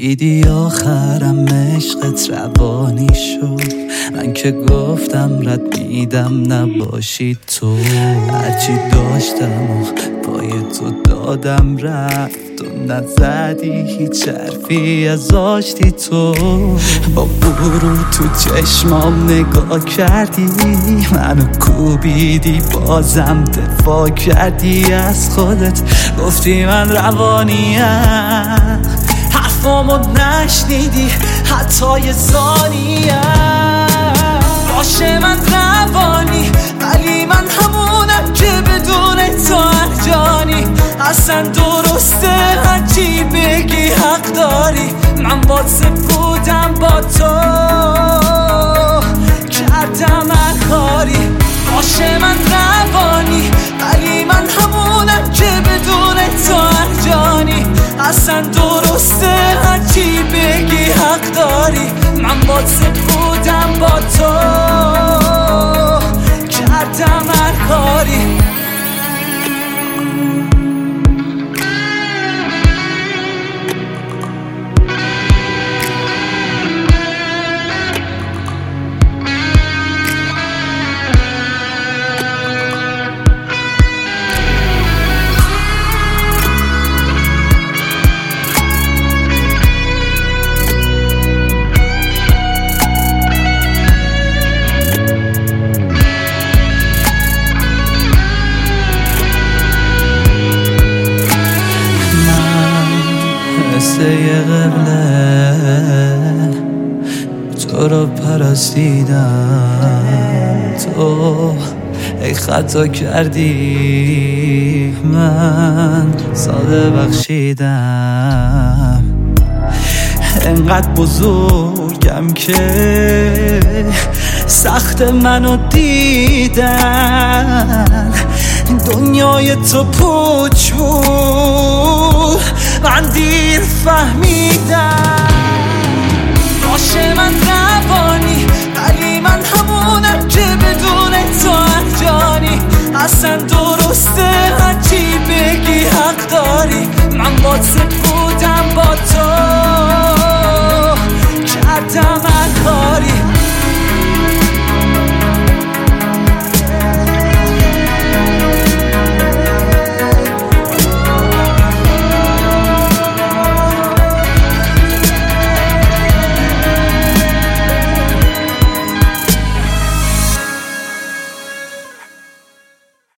دیدی آخرم عشقت روانی شد، من که گفتم رد میدم نباشی تو. هرچی داشتم و پای تو دادم رفت و نزدی هیچ حرفی از آشتی تو. با برو تو چشمام نگاه کردی، منو کوبیدی بازم دفاع کردی از خودت، گفتی من روانیم، حرفامو نشنیدی حتی یه ثانیه. باشه من روانی ولی من همونم که بدون تو ارجانی. اصلا درسته هرچی بگی حق داری، من واسه بودم با تو کردم هر کاری. باشه من روانی ولی من همونم که بدون تو ارجانی. اصلا درسته هرچی بگی حق داری، من واسه بودم با تو کردم هر کاری. قبله تو رو پرستیدم، تو ای خطا کردی من ساده بخشیدم. انقدر بزرگم که سخت منو دیدن، دنیای تو پوچ بود من دیر فهمیدم. باشه من روانی ولی من همونم که